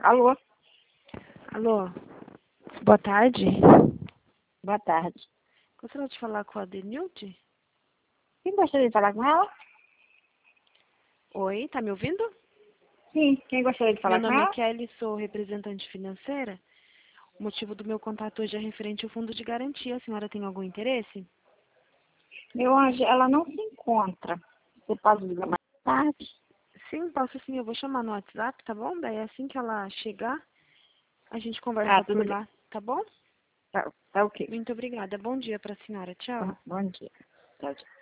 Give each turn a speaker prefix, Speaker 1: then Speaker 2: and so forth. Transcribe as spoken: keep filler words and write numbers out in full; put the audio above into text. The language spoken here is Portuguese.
Speaker 1: Alô?
Speaker 2: Alô, boa tarde.
Speaker 1: Boa tarde.
Speaker 2: Gostaria de falar com a Denilde?
Speaker 1: Quem gostaria de falar com ela?
Speaker 2: Oi, tá me ouvindo?
Speaker 1: Sim, quem gostaria de falar
Speaker 2: Meu
Speaker 1: com
Speaker 2: nome é
Speaker 1: ela?
Speaker 2: Kelly, sou representante financeira. O motivo do meu contato hoje é referente ao fundo de garantia. A senhora tem algum interesse?
Speaker 1: Meu anjo, ela não se encontra. Você pode ligar mais tarde?
Speaker 2: Sim, posso sim. Eu vou chamar no WhatsApp, tá bom? Daí assim que ela chegar, a gente
Speaker 1: Ah,
Speaker 2: conversa
Speaker 1: tudo
Speaker 2: por
Speaker 1: bem.
Speaker 2: lá, tá bom?
Speaker 1: Tá, tá ok.
Speaker 2: Muito obrigada. Bom dia pra senhora. Tchau.
Speaker 1: Bom, bom dia. Tchau, tchau.